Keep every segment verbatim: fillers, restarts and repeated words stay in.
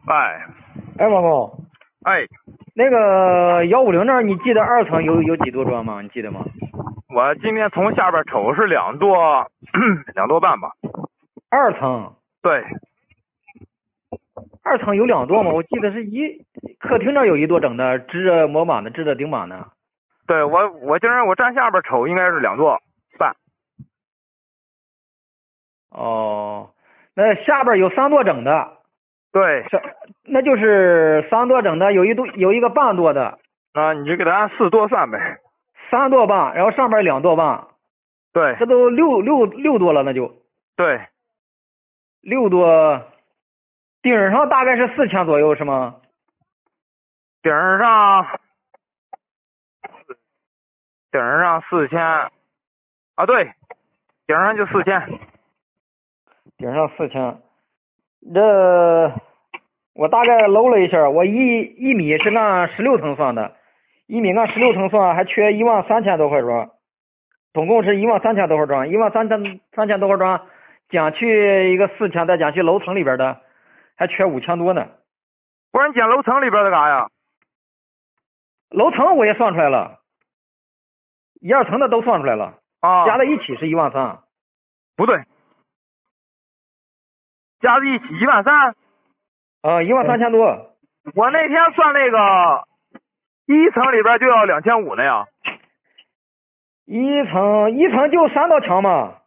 哎， 哎，王工， 哎， 那个幺五零那儿，你记得二层有有几多砖吗？你记得吗？ 我今天从下边瞅是两多两多半吧。 二层， 对， 二层有两垛吗？我记得是一客厅那儿有一垛整的，支着模板的，支着顶板的。 对我我今儿我站下边瞅应该是两多半。 哦，那下边有三垛整的， 对， 是，那就是三垛整的，有一垛有一个半垛的， 那你就给他按四多算呗。 三垛半，然后上边两垛半， 对这都六六六垛了，那就对， 六垛，顶上大概是四千左右是吗？ 顶上顶上四千啊，对，顶上就四千。 顶上四千，这我大概搂了一下，我一一米是按十六层算的，一米按十六层算，还缺一万三千多块砖，总共是一万三千多块砖，一万三千三千多块砖，减去一个四千，再减去楼层里边的，还缺五千多呢。 不是你捡楼层里边的干啥呀？ 楼层我也算出来了，一二层的都算出来了， 啊， 加在一起是一万三。 不对，加在一起一万三。 啊，一万三千多。 我那天算那个一层里边就要两千五呢呀。 一层一层就三道墙嘛，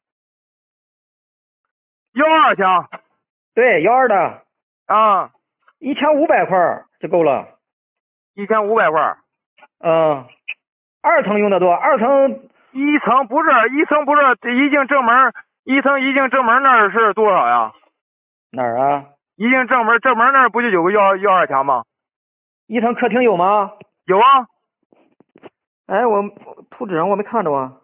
幺二墙对，幺二的， 啊， 一千五百块就够了。 一千五百块。 嗯，二层用的多，二层一层不是一层不是一进正门，一层一进正门那儿是多少呀？ 哪儿啊？ 一进正门正门那儿不就有个幺幺二墙吗？ 一层客厅有吗？ 有啊。 哎，我图纸上我没看着啊。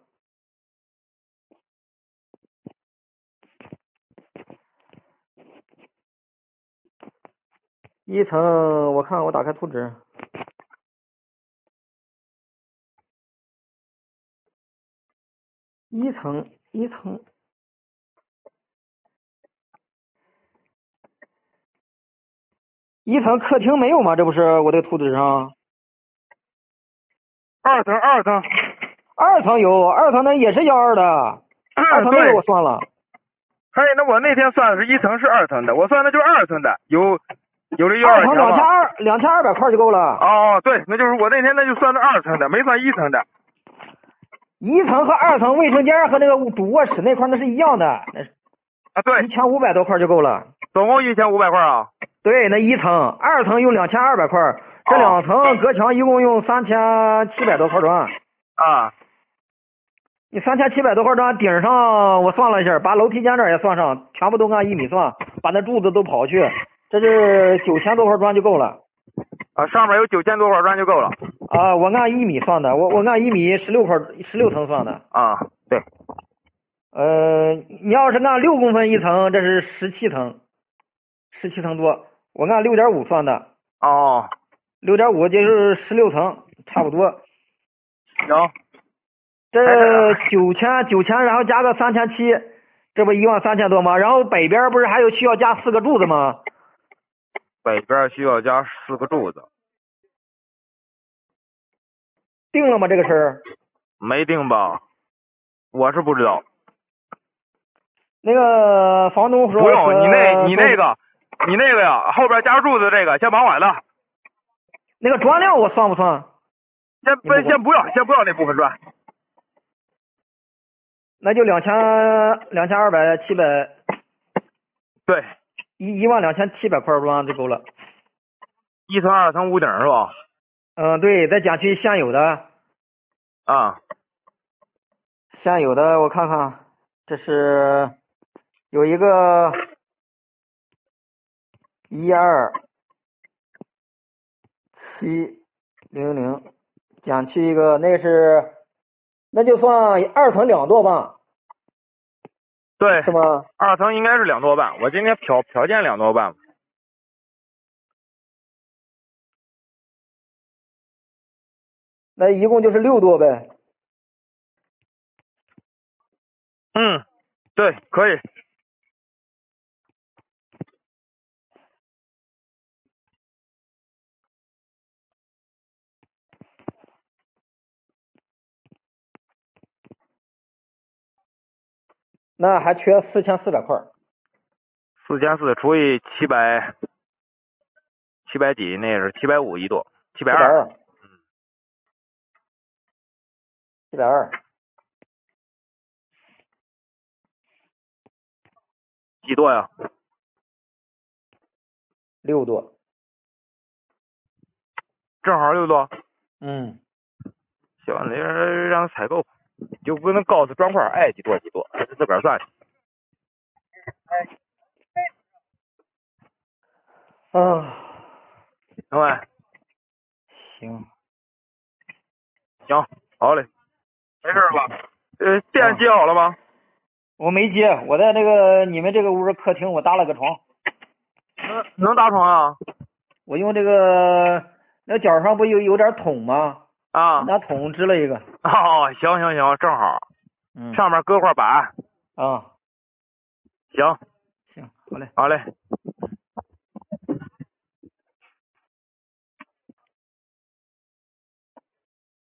一层我看我打开图纸，一层一层一层客厅没有吗？这不是我这个图纸上。 二层二层。 二层有，二层那也是幺二的，二层那个对我算了。 嘿，那我那天算的是一层是二层的，我算的就是二层的，有有这幺二层两千二墙吗？ 二两千二百块就够了。 哦，对，那就是我那天那就算的二层的，没算一层的。 一层和二层卫生间和那个主卧室那块那是一样的，那啊，对一，千五百多块就够了。 总共一千五百块啊。 对，那一层，二层用两千二百块，这两层隔墙一共用三千七百多块砖。 啊， 你三千七百多块砖，顶上我算了一下，把楼梯间这儿也算上，全部都按一米算，把那柱子都刨去，这是九千多块砖就够了。 啊，上面有九千多块砖就够了。 啊，我按一米算的，我我按一米十六块十六层算的。 啊，对。 呃，你要是按六公分一层，这是十七层，十七层多。我按六点五算的， 哦， 六点五就是十六层，差不多。 行。 这九千九千，然后加个三千七，这不一万三千多吗？然后北边不是还有需要加四个柱子吗？ 北边需要加四个柱子。 定了吗？这个事儿？ 没定吧？我是不知道。 那个房东说不用，你那你那个个你那个呀，后边加柱子这个先甭管了。 那个砖料我算不算？ 先不先不要先不要那部分砖。 那就两千两千二百七百， 对， 一一万两千七百块砖就够了。 一层二层屋顶是吧？ 嗯，对，再减去现有的， 啊， 现有的我看看，这是有一个一二七零零，减去一个，那是那就算二层两垛吧， 对， 是吗？ 二层应该是两多半，我今天瞟瞟见两多半。 那一共就是六垛呗。 嗯，对，可以。 那还缺四千四百块。 四千四除以七百，七百几，那是七百五一垛，七百二。 七百二。 几垛呀？ 六垛。 正好六垛。 嗯。 行，那让他采购，就不能告诉砖块爱几垛几垛，自个儿算去。 啊。 行呗。 行。 行，好嘞。没事吧？呃，电接好了吗？ 我没接，我在那个你们这个屋客厅，我搭了个床。 能能搭床啊？ 我用这个，那角上不有有点桶吗？ 啊。 拿桶支了一个。 哦，行行行，正好。 嗯。 上面搁块板。 啊。 行。 行，好嘞。 好嘞。